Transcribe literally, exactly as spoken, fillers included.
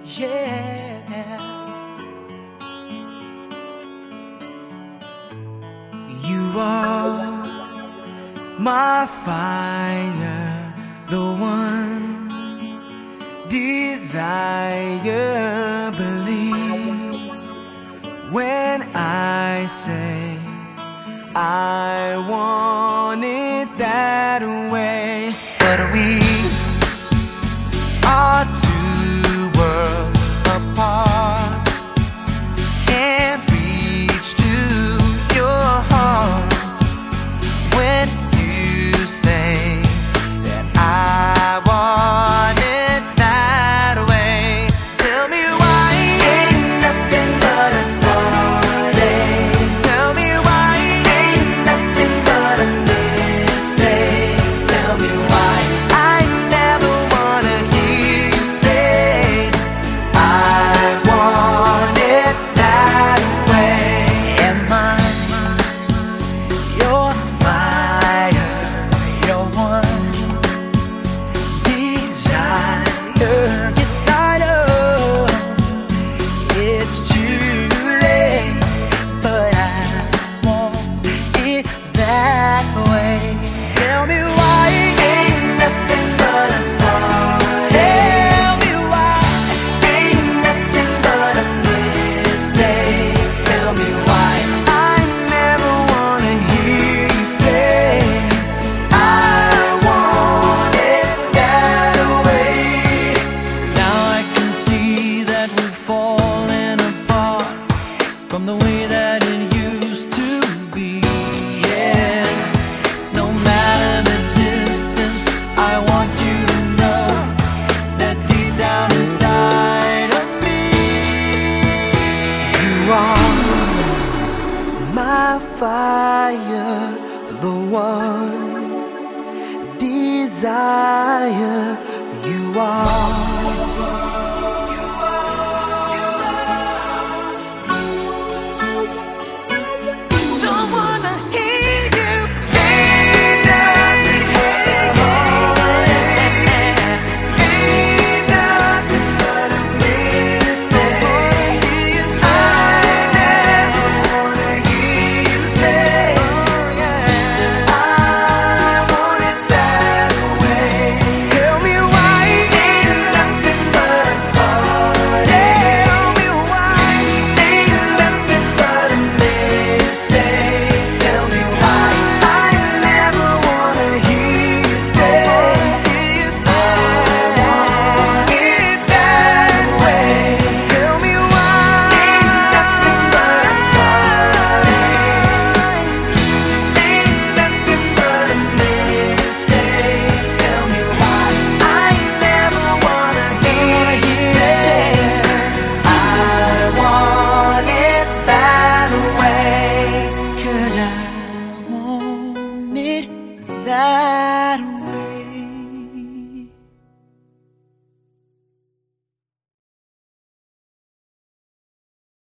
Yeah, you are my fire, the one desire. Believe when I say I want it that way. But we are two worlds apart, can't reach to your heart when you say that I want it that way. Tell me why ain't nothing but a heartache. Tell me why ain't nothing but a mistake. Tell me why I never wanna hear you say I want it that way. Am I your fire, your one desire? Yes, I know it's too late, but I want it that way. Tell me why ain't nothing but a heartache. Tell me why ain't nothing but a mistake. Tell me why I never wanna hear you say I want it that way. Now I can see that we're falling apart from the way that it used to be. Yeah, no matter the distance, I want you to know that deep down inside of me, you are my fire, the one desire. You are. Don't wanna hear you say nothing. Ain't nothing but a mistake. I never wanna hear you say I want it that way. Tell me why ain't nothing but a heartache. Tell me why ain't nothing but a mistake. Tell me why I never wanna hear you say I want it that way. Tell me why ain't nothing but a heartache. Ain't nothing but a mistake. Tell me why I never wanna hear you say I want it that way. 'Cause I want it that way.